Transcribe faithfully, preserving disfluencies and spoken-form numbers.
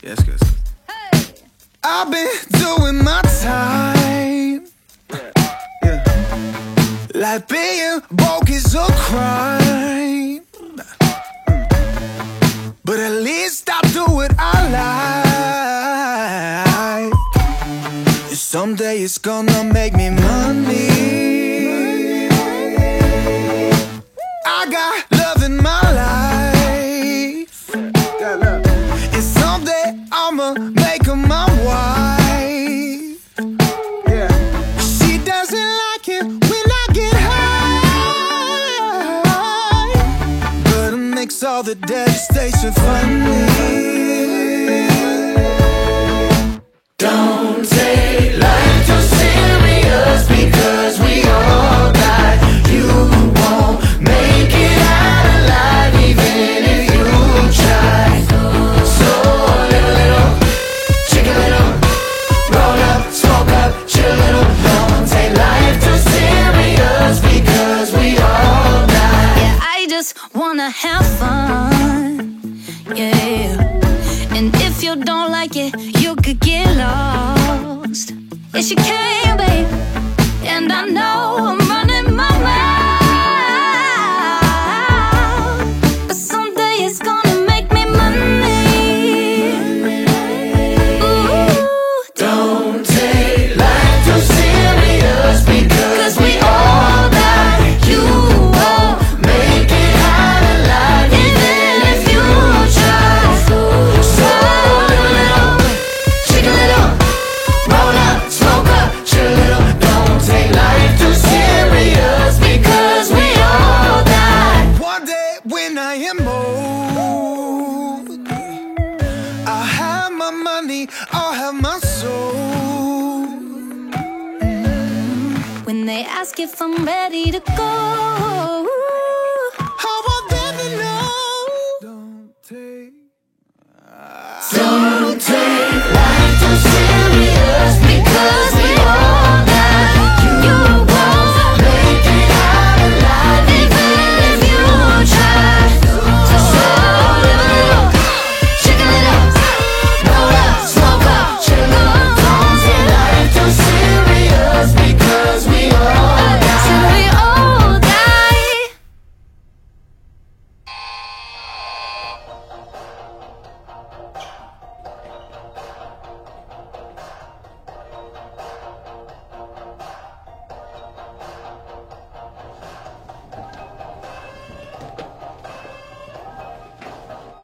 Okay, that's good. Hey. I've been doing my time. Yeah. Like being broke is a crime, but at least I do what I like. And someday it's gonna make me money. I got love in my life, and someday I'ma make her my wife. Yeah. She doesn't like it when I get high, but it makes all the devastation funny. Don't take life too serious, because we all die. You won't make it out alive, even if you try. So live a little, chick a little, roll up, smoke up, chill a little. Don't take life too serious, because we all die. Yeah, I just wanna have fun, yeah. And if you don't like it, you could get lost. Yes, you can, babe. And I know I'm running my mouth, but someday it's gonna make me money. Ooh, Don't take life too serious, because we all die. You won't make it out alive, even if you try. So live a little, chick a little, roll up, smoke up, chill a little. Don't take life too serious, because we all die. One day when I am old, I'll have my money, I'll have my soul. when they ask if I'm ready to go,